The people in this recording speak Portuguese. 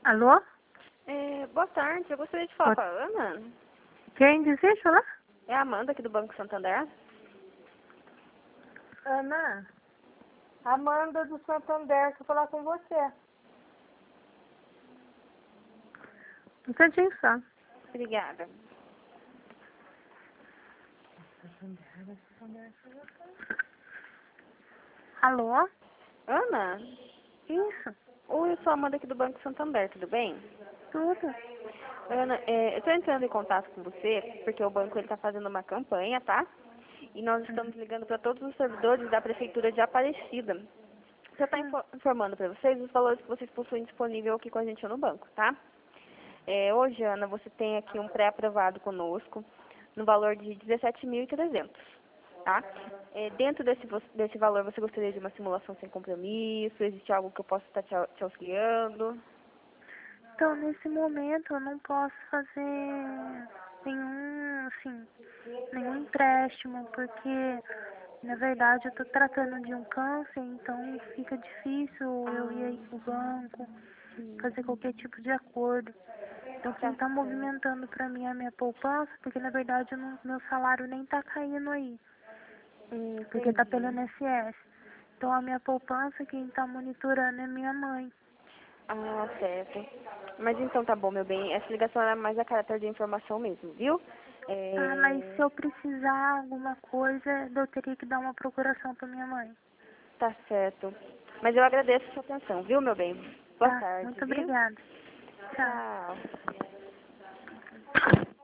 Alô? Boa tarde, eu gostaria de falar com a Ana. Quem deseja falar? É a Amanda aqui do Banco Santander. Ana, Amanda do Santander, quer falar com você. Um instantinho só. Obrigada. Alô? Ana? Isso, Oi, eu sou a Amanda aqui do Banco Santander, tudo bem? tudo. Ana, eu estou entrando em contato com você porque o banco está fazendo uma campanha, tá? E nós estamos ligando para todos os servidores da Prefeitura de Aparecida. Você está informando para vocês os valores que vocês possuem disponível aqui com a gente no banco, tá? Hoje, Ana, você tem aqui um pré-aprovado conosco no valor de 17.300, tá? Dentro desse valor, você gostaria de uma simulação sem compromisso? Existe algo que eu possa estar te auxiliando? Então, nesse momento, eu não posso fazer nenhum empréstimo, porque, na verdade, eu tô tratando de um câncer, então fica difícil eu ir aí pro banco, fazer qualquer tipo de acordo. Então, quem tá movimentando pra mim é a minha poupança, porque, na verdade, meu salário nem tá caindo aí, porque tá pelo Entendi. INSS. Então, a minha poupança, quem tá monitorando é minha mãe. Ah, certo. Mas então tá bom, meu bem. Essa ligação era mais a caráter de informação mesmo, viu? Ah, mas se eu precisar alguma coisa, eu teria que dar uma procuração pra minha mãe. Tá certo. Mas eu agradeço a sua atenção, viu, meu bem? Boa Tá, tarde, muito viu? obrigada. Tchau. Tchau.